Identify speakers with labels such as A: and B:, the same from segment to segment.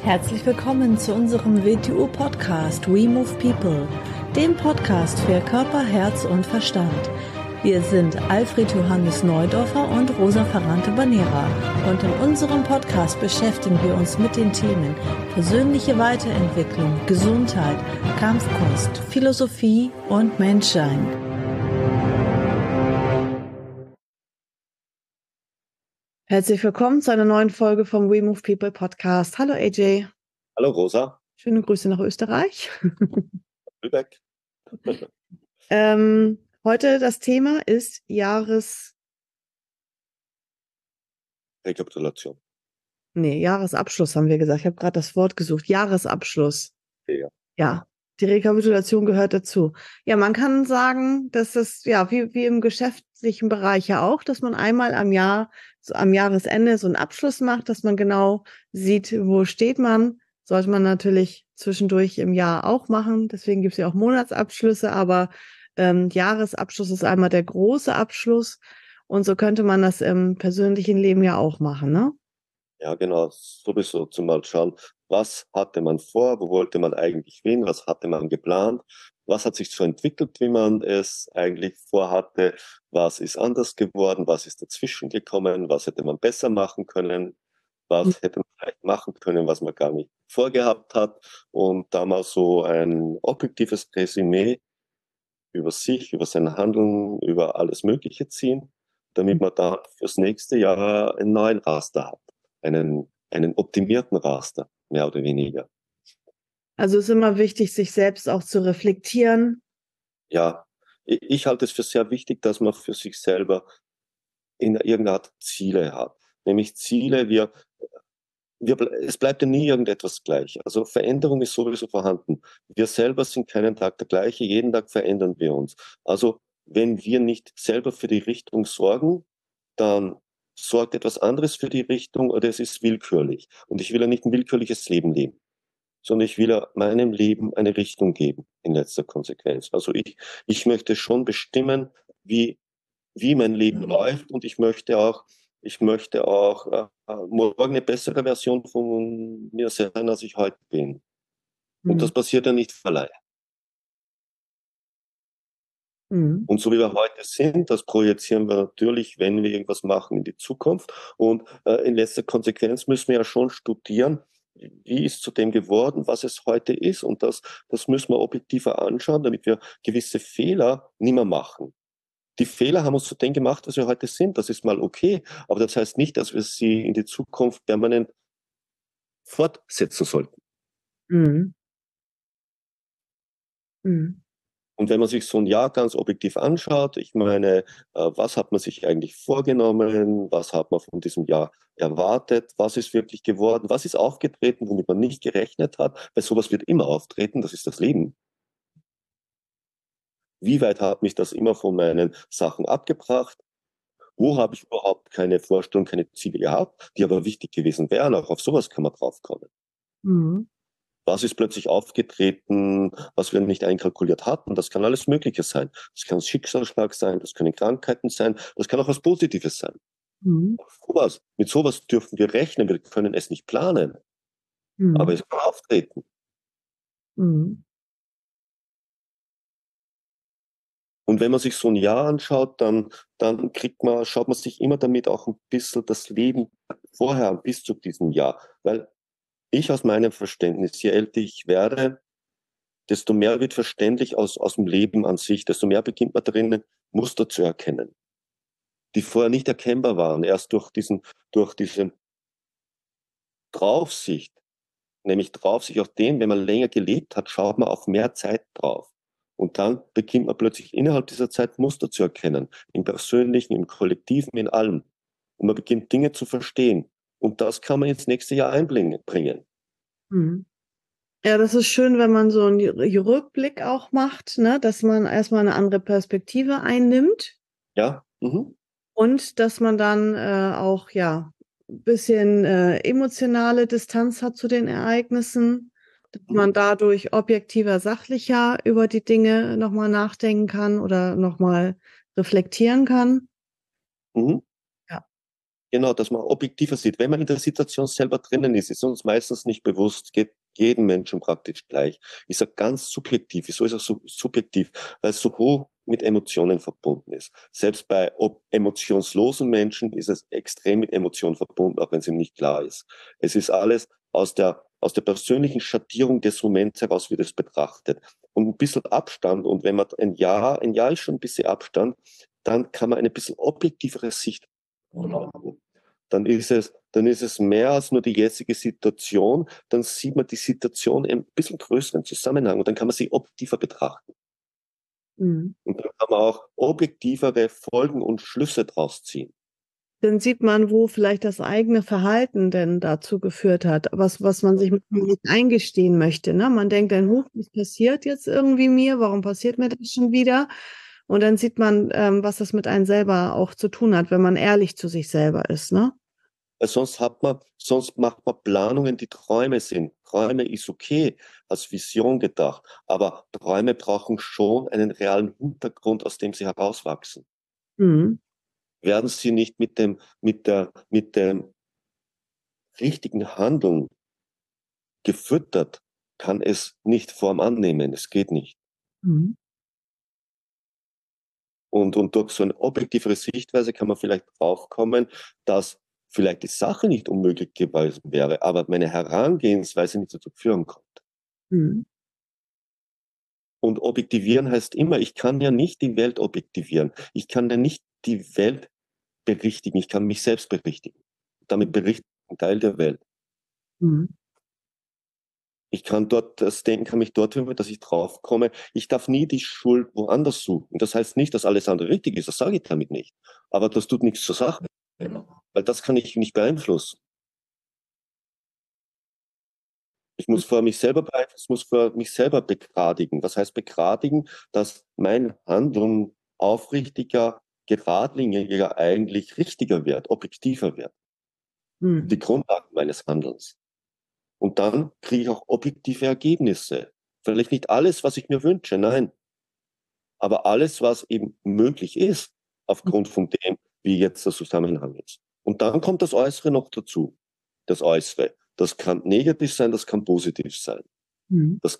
A: Herzlich willkommen zu unserem WTU-Podcast We Move People, dem Podcast für Körper, Herz und Verstand. Wir sind Alfred Johannes Neudorfer und Rosa Ferrante-Banera und in unserem Podcast beschäftigen wir uns mit den Themen persönliche Weiterentwicklung, Gesundheit, Kampfkunst, Philosophie und Menschsein. Herzlich willkommen zu einer neuen Folge vom We Move People Podcast. Hallo AJ.
B: Hallo Rosa.
A: Schöne Grüße nach Österreich.
B: Lübeck.
A: Heute das Thema ist
B: Rekapitulation.
A: Jahresabschluss haben wir gesagt. Ich habe gerade das Wort gesucht. Jahresabschluss.
B: Ja.
A: Ja, die Rekapitulation gehört dazu. Ja, man kann sagen, dass es ja wie im geschäftlichen Bereich ja auch, dass man einmal am Jahr, so am Jahresende so einen Abschluss macht, dass man genau sieht, wo steht man. Sollte man natürlich zwischendurch im Jahr auch machen. Deswegen gibt es ja auch Monatsabschlüsse, aber Jahresabschluss ist einmal der große Abschluss. Und so könnte man das im persönlichen Leben ja auch machen, ne?
B: Ja, genau. Sowieso zumal schauen, was hatte man vor, wo wollte man eigentlich hin, was hatte man geplant, was hat sich so entwickelt, wie man es eigentlich vorhatte, was ist anders geworden, was ist dazwischen gekommen, was hätte man besser machen können, was hätte man vielleicht machen können, was man gar nicht vorgehabt hat, und da mal so ein objektives Resümee über sich, über sein Handeln, über alles Mögliche ziehen, damit man dann fürs nächste Jahr einen neuen Raster hat. Einen optimierten Raster, mehr oder weniger.
A: Also es ist immer wichtig, sich selbst auch zu reflektieren.
B: Ja, ich halte es für sehr wichtig, dass man für sich selber in irgendeiner Art Ziele hat. Nämlich Ziele, es bleibt ja nie irgendetwas gleich. Also Veränderung ist sowieso vorhanden. Wir selber sind keinen Tag der gleiche, jeden Tag verändern wir uns. Also wenn wir nicht selber für die Richtung sorgen, dann sorgt etwas anderes für die Richtung oder es ist willkürlich. Und ich will ja nicht ein willkürliches Leben leben, sondern ich will ja meinem Leben eine Richtung geben, in letzter Konsequenz. Also ich möchte schon bestimmen, wie mein Leben läuft, und ich möchte auch morgen eine bessere Version von mir sein, als ich heute bin. Und das passiert ja nicht allein.
A: Mhm.
B: Und so wie wir heute sind, das projizieren wir natürlich, wenn wir irgendwas machen, in die Zukunft. Und in letzter Konsequenz müssen wir ja schon studieren, wie ist zu dem geworden, was es heute ist. Und das müssen wir objektiver anschauen, damit wir gewisse Fehler nicht mehr machen. Die Fehler haben uns zu dem gemacht, was wir heute sind. Das ist mal okay. Aber das heißt nicht, dass wir sie in die Zukunft permanent fortsetzen sollten.
A: Mhm. Mhm.
B: Und wenn man sich so ein Jahr ganz objektiv anschaut, ich meine, was hat man sich eigentlich vorgenommen, was hat man von diesem Jahr erwartet, was ist wirklich geworden, was ist aufgetreten, womit man nicht gerechnet hat, weil sowas wird immer auftreten, das ist das Leben. Wie weit hat mich das immer von meinen Sachen abgebracht? Wo habe ich überhaupt keine Vorstellung, keine Ziele gehabt, die aber wichtig gewesen wären? Auch auf sowas kann man draufkommen.
A: Mhm.
B: Was ist plötzlich aufgetreten, was wir nicht einkalkuliert hatten? Das kann alles Mögliche sein. Das kann ein Schicksalsschlag sein, das können Krankheiten sein, das kann auch was Positives sein.
A: Mhm.
B: Mit sowas dürfen wir rechnen, wir können es nicht planen, aber
A: Mhm.
B: es kann auftreten.
A: Mhm.
B: Und wenn man sich so ein Jahr anschaut, dann schaut man sich immer damit auch ein bisschen das Leben vorher an, bis zu diesem Jahr. Weil ich aus meinem Verständnis, je älter ich werde, desto mehr wird verständlich aus dem Leben an sich, desto mehr beginnt man drinnen Muster zu erkennen, die vorher nicht erkennbar waren. Erst durch diese Draufsicht, nämlich Draufsicht auf den, wenn man länger gelebt hat, schaut man auf mehr Zeit drauf. Und dann beginnt man plötzlich innerhalb dieser Zeit Muster zu erkennen, im Persönlichen, im Kollektiven, in allem. Und man beginnt Dinge zu verstehen. Und das kann man ins nächste Jahr einbringen.
A: Mhm. Ja, das ist schön, wenn man so einen Rückblick auch macht, ne, dass man erstmal eine andere Perspektive einnimmt
B: Ja? Mhm.
A: und dass man dann auch ja ein bisschen emotionale Distanz hat zu den Ereignissen, dass man dadurch objektiver, sachlicher über die Dinge nochmal nachdenken kann oder nochmal reflektieren kann.
B: Mhm.
A: Ja.
B: Genau, dass man objektiver sieht. Wenn man in der Situation selber drinnen ist uns meistens nicht bewusst, geht jedem Menschen praktisch gleich. Ich sage ganz subjektiv. Wieso ist er so subjektiv? Weil es so hoch mit Emotionen verbunden ist. Selbst bei emotionslosen Menschen ist es extrem mit Emotionen verbunden, auch wenn es ihm nicht klar ist. Es ist alles aus der persönlichen Schattierung des Moments heraus wird es betrachtet. Und ein bisschen Abstand, und wenn man ein Jahr ist schon ein bisschen Abstand, dann kann man eine bisschen objektivere Sicht haben. Dann ist es mehr als nur die jetzige Situation. Dann sieht man die Situation in ein bisschen größeren Zusammenhang und dann kann man sie objektiver betrachten.
A: Mhm.
B: Und dann kann man auch objektivere Folgen und Schlüsse draus ziehen.
A: Dann sieht man, wo vielleicht das eigene Verhalten denn dazu geführt hat, was man sich nicht eingestehen möchte. Ne? Man denkt dann, huch, was passiert jetzt irgendwie mir? Warum passiert mir das schon wieder? Und dann sieht man, was das mit einem selber auch zu tun hat, wenn man ehrlich zu sich selber ist. Ne?
B: Weil sonst macht man Planungen, die Träume sind. Träume ist okay, als Vision gedacht. Aber Träume brauchen schon einen realen Hintergrund, aus dem sie herauswachsen.
A: Mhm.
B: Werden sie nicht mit dem richtigen Handeln gefüttert, kann es nicht Form annehmen. Es geht nicht.
A: Mhm.
B: Und durch so eine objektivere Sichtweise kann man vielleicht draufkommen, dass vielleicht die Sache nicht unmöglich gewesen wäre, aber meine Herangehensweise nicht dazu führen konnte.
A: Mhm.
B: Und objektivieren heißt immer, ich kann ja nicht die Welt objektivieren. Ich kann ja nicht die Welt berichtigen. Ich kann mich selbst berichtigen. Damit berichte ich einen Teil der Welt.
A: Mhm.
B: Ich kann dort das Denken, kann mich dort hören, dass ich draufkomme. Ich darf nie die Schuld woanders suchen. Das heißt nicht, dass alles andere richtig ist. Das sage ich damit nicht. Aber das tut nichts zur Sache. Weil das kann ich nicht beeinflussen. Ich muss vor mich selber beeinflussen, ich muss vor mich selber begradigen. Was heißt begradigen? Dass mein Handeln aufrichtiger, geradliniger eigentlich richtiger wird, objektiver wird. Die
A: Mhm.
B: Grundlagen meines Handelns. Und dann kriege ich auch objektive Ergebnisse. Vielleicht nicht alles, was ich mir wünsche, nein. Aber alles, was eben möglich ist, aufgrund von dem, wie jetzt der Zusammenhang ist. Und dann kommt das Äußere noch dazu. Das Äußere. Das kann negativ sein, das kann positiv sein.
A: Mhm.
B: Das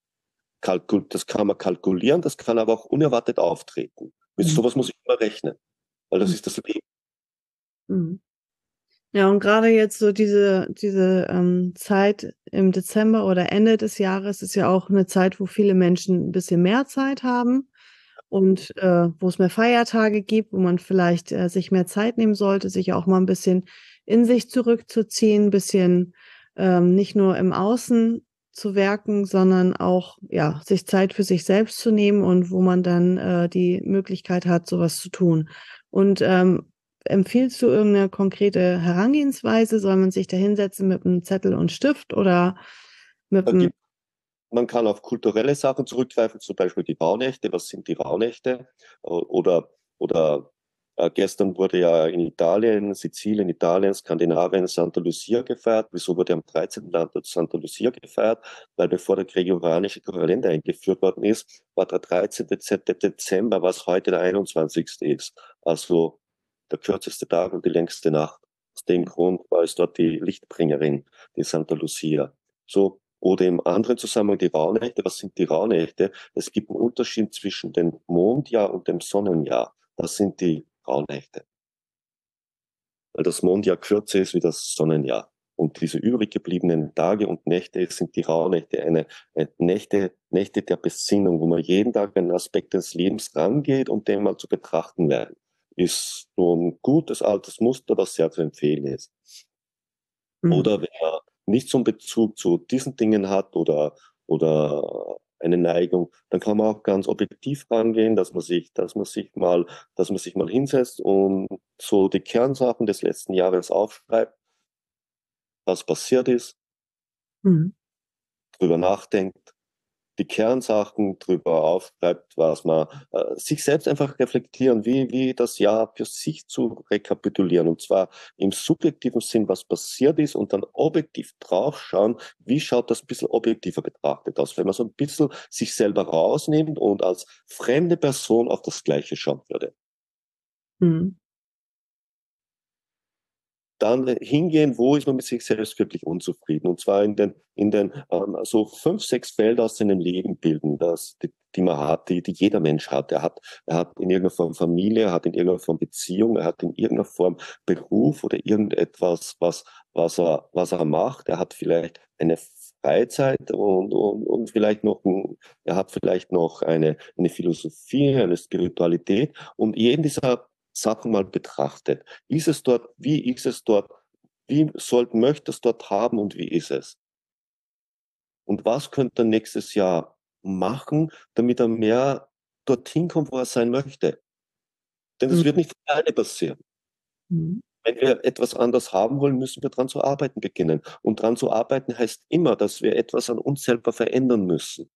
B: das kann man kalkulieren, das kann aber auch unerwartet auftreten. Mit
A: Mhm.
B: sowas muss ich immer rechnen, weil das ist das Leben.
A: Mhm. Ja, und gerade jetzt so diese Zeit im Dezember oder Ende des Jahres ist ja auch eine Zeit, wo viele Menschen ein bisschen mehr Zeit haben und wo es mehr Feiertage gibt, wo man vielleicht sich mehr Zeit nehmen sollte, sich auch mal ein bisschen in sich zurückzuziehen, ein bisschen nicht nur im Außen zu werken, sondern auch ja, sich Zeit für sich selbst zu nehmen und wo man dann die Möglichkeit hat, sowas zu tun. Und empfiehlst du irgendeine konkrete Herangehensweise? Soll man sich da hinsetzen mit einem Zettel und Stift oder mit
B: Da
A: einem...
B: gibt, man kann auf kulturelle Sachen zurückgreifen, zum Beispiel die Rauhnächte. Was sind die Rauhnächte? Oder gestern wurde ja in Italien, Sizilien, Italien, Skandinavien Santa Lucia gefeiert. Wieso wurde am 13. Land Santa Lucia gefeiert? Weil bevor der gregorianische Kalender eingeführt worden ist, war der 13. Dezember, was heute der 21. ist. Also der kürzeste Tag und die längste Nacht. Aus dem Grund war es dort die Lichtbringerin, die Santa Lucia. So, oder im anderen Zusammenhang die Rauhnächte. Was sind die Rauhnächte? Es gibt einen Unterschied zwischen dem Mondjahr und dem Sonnenjahr. Das sind die Rauhnächte. Weil das Mondjahr kürzer ist wie das Sonnenjahr. Und diese übrig gebliebenen Tage und Nächte sind die Rauhnächte, eine Nächte der Besinnung, wo man jeden Tag einen Aspekt des Lebens rangeht und den mal zu betrachten lernt. Ist so ein gutes altes Muster, das sehr zu empfehlen ist.
A: Mhm.
B: Oder wenn er nicht so einen Bezug zu diesen Dingen hat oder eine Neigung, dann kann man auch ganz objektiv rangehen, dass man sich mal hinsetzt und so die Kernsachen des letzten Jahres aufschreibt, was passiert ist,
A: Mhm.
B: drüber nachdenkt, die Kernsachen drüber aufschreibt, was man sich selbst einfach reflektieren, wie das Jahr für sich zu rekapitulieren. Und zwar im subjektiven Sinn, was passiert ist und dann objektiv draufschauen, wie schaut das ein bisschen objektiver betrachtet aus, wenn man so ein bisschen sich selber rausnimmt und als fremde Person auf das Gleiche schauen würde.
A: Mhm.
B: dann hingehen, wo ist man mit sich selbst wirklich unzufrieden. Und zwar in den so 5, 6 Felder aus seinem Leben bilden, die man hat, die jeder Mensch hat. Er hat in irgendeiner Form Familie, er hat in irgendeiner Form Beziehung, er hat in irgendeiner Form Beruf oder irgendetwas, was er macht. Er hat vielleicht eine Freizeit und vielleicht er hat vielleicht noch eine Philosophie, eine Spiritualität. Und jeden dieser Sachen mal betrachtet. Ist es dort, wie ist es dort, möchte es dort haben und wie ist es? Und was könnte er nächstes Jahr machen, damit er mehr dorthin kommt, wo er sein möchte? Denn das
A: Mhm.
B: wird nicht von alleine passieren.
A: Mhm.
B: Wenn wir etwas anders haben wollen, müssen wir dran zu arbeiten beginnen. Und dran zu arbeiten heißt immer, dass wir etwas an uns selber verändern müssen.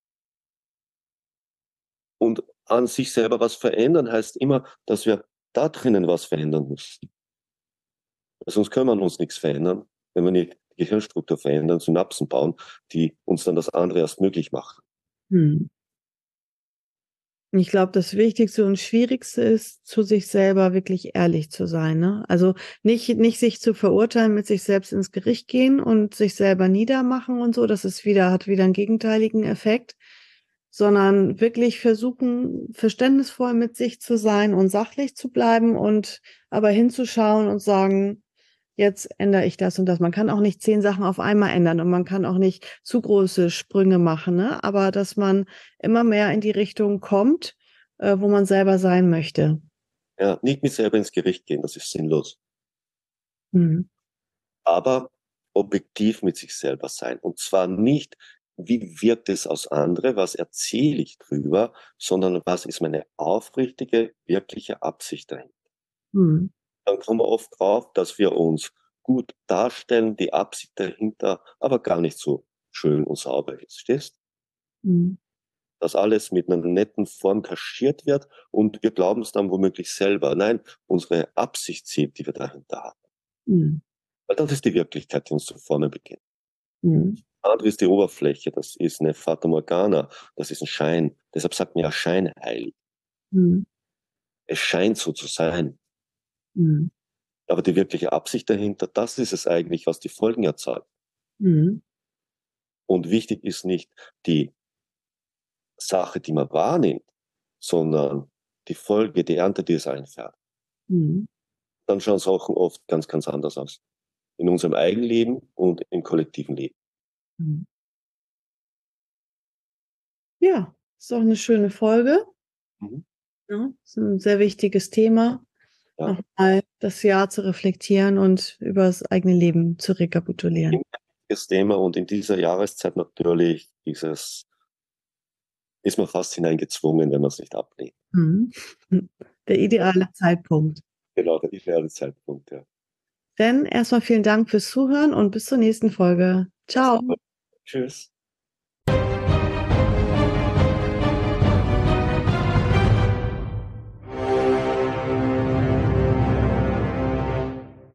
B: Und an sich selber was verändern heißt immer, dass wir da drinnen was verändern müssen. Sonst können wir uns nichts verändern, wenn wir nicht die Gehirnstruktur verändern, Synapsen bauen, die uns dann das andere erst möglich machen.
A: Mhm. Ich glaube, das Wichtigste und Schwierigste ist, zu sich selber wirklich ehrlich zu sein, ne? Also nicht sich zu verurteilen, mit sich selbst ins Gericht gehen und sich selber niedermachen und so. Hat wieder einen gegenteiligen Effekt, sondern wirklich versuchen, verständnisvoll mit sich zu sein und sachlich zu bleiben und aber hinzuschauen und sagen, jetzt ändere ich das und das. Man kann auch nicht 10 Sachen auf einmal ändern und man kann auch nicht zu große Sprünge machen, ne? Aber dass man immer mehr in die Richtung kommt, wo man selber sein möchte.
B: Ja, nicht mit selber ins Gericht gehen, das ist sinnlos.
A: Mhm.
B: Aber objektiv mit sich selber sein. Und zwar nicht, wie wirkt es aus andere, was erzähle ich drüber, sondern was ist meine aufrichtige, wirkliche Absicht dahinter.
A: Mhm.
B: Dann kommen wir oft drauf, dass wir uns gut darstellen, die Absicht dahinter aber gar nicht so schön und sauber ist. Stehst?
A: Mhm.
B: Dass alles mit einer netten Form kaschiert wird und wir glauben es dann womöglich selber. Nein, unsere Absicht zählt, die wir dahinter haben.
A: Mhm.
B: Weil das ist die Wirklichkeit, die uns zu formen beginnt.
A: Mhm.
B: Das andere ist die Oberfläche, das ist eine Fata Morgana, das ist ein Schein. Deshalb sagt man ja scheinheilig.
A: Mhm.
B: Es scheint so zu sein.
A: Mhm.
B: Aber die wirkliche Absicht dahinter, das ist es eigentlich, was die Folgen erzeugt.
A: Mhm.
B: Und wichtig ist nicht die Sache, die man wahrnimmt, sondern die Folge, die Ernte, die es einfährt.
A: Mhm.
B: Dann schauen Sachen oft ganz, ganz anders aus. In unserem Eigenleben und im kollektiven Leben.
A: Mhm. Ja, ist doch eine schöne Folge.
B: Mhm.
A: Ja, ist ein sehr wichtiges Thema,
B: Ja,
A: nochmal das Jahr zu reflektieren und über das eigene Leben zu rekapitulieren.
B: ein wichtiges Thema und in dieser Jahreszeit natürlich ist man fast hineingezwungen, wenn man es nicht ablehnt.
A: Mhm. Der ideale Zeitpunkt.
B: Genau, der ideale Zeitpunkt, ja.
A: Dann erstmal vielen Dank fürs Zuhören und bis zur nächsten Folge. Ciao.
B: Tschüss.